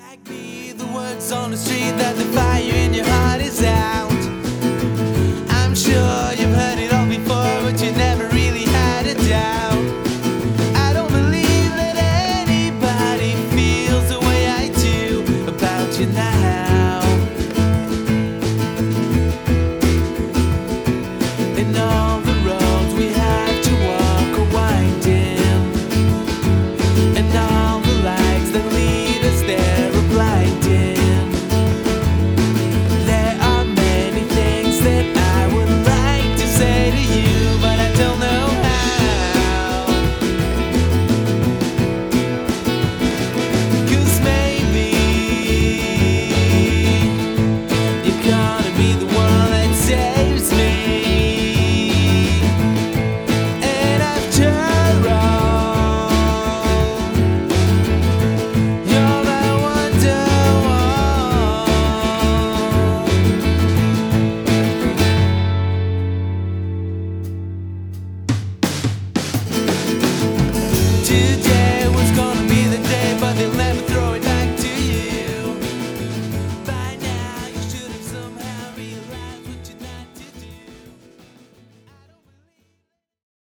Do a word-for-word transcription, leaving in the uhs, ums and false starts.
Like me, the words on the street that the fire in your heart is out. I'm sure you've heard it all before, but you never really had a doubt. I don't believe that anybody feels the way I do about you now.